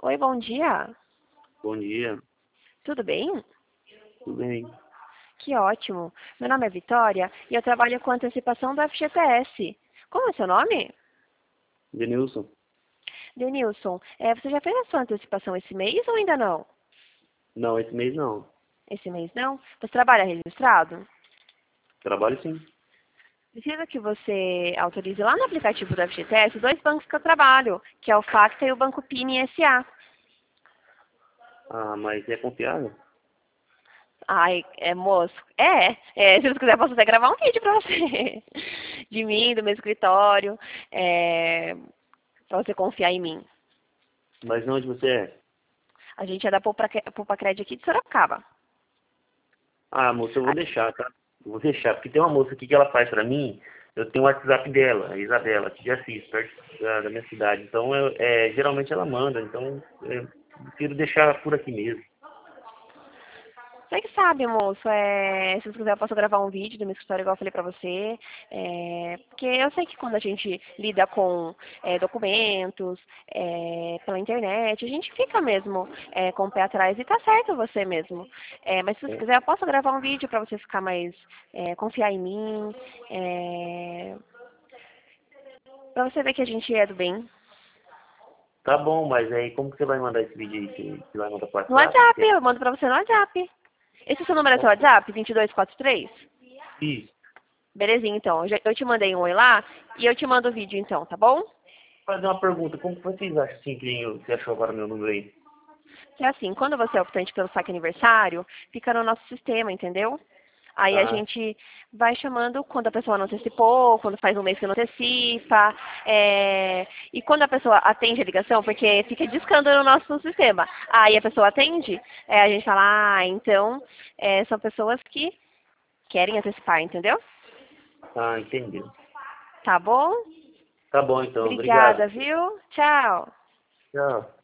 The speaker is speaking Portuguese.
Oi, bom dia. Bom dia, Tudo bem? tudo bem? Que ótimo. Meu nome é Vitória e eu trabalho com antecipação do FGTS. Como é seu nome? Denilson? Denilson, você já fez a sua antecipação esse mês ou ainda não? Não, esse mês não. Esse mês não? Você trabalha registrado? Trabalho sim. Preciso que você autorize lá no aplicativo do FGTS dois bancos que eu trabalho, que é o Facta e o Banco Pini SA. Ah, mas é confiável? Ai, moço. Se você quiser, posso até gravar um vídeo pra você. De mim, do meu escritório. Pra você confiar em mim. Mas onde você é? A gente é da Poupa Crédito aqui de Sorocaba. Ah, moça, eu vou Ah, deixar, tá? Eu vou deixar, porque tem uma moça aqui que ela faz pra mim, eu tenho o WhatsApp dela, a Isabela, aqui de Assis, perto da minha cidade. Então, geralmente ela manda, então eu prefiro deixar por aqui mesmo. você que sabe, moço. Se você quiser, eu posso gravar um vídeo do meu escritório, igual eu falei pra você. Porque eu sei que quando a gente lida com documentos pela internet, a gente fica mesmo com o pé atrás. E tá certo você mesmo. Mas se você É. quiser, eu posso gravar um vídeo pra você ficar mais... confiar em mim. Pra você ver que a gente é do bem. Tá bom, mas aí como que você vai mandar esse vídeo aí? Você vai mandar pro No WhatsApp? WhatsApp, eu mando pra você no WhatsApp. Esse seu número é seu WhatsApp? 2243? Isso. Belezinha, então. Eu te mandei um oi lá e eu te mando o vídeo então, tá bom? Fazer uma pergunta, como que vocês acham assim que você achou agora meu número aí? Que é assim, quando você é optante pelo saque aniversário, fica no nosso sistema, entendeu? Aí a Tá, gente vai chamando quando a pessoa não antecipou, quando faz um mês que não antecipa, e quando a pessoa atende a ligação, porque fica discando no nosso sistema. Aí a pessoa atende, a gente fala, então são pessoas que querem antecipar, entendeu? tá, entendeu. Tá bom? Tá bom então, obrigado. Obrigada, viu? Tchau. Tchau.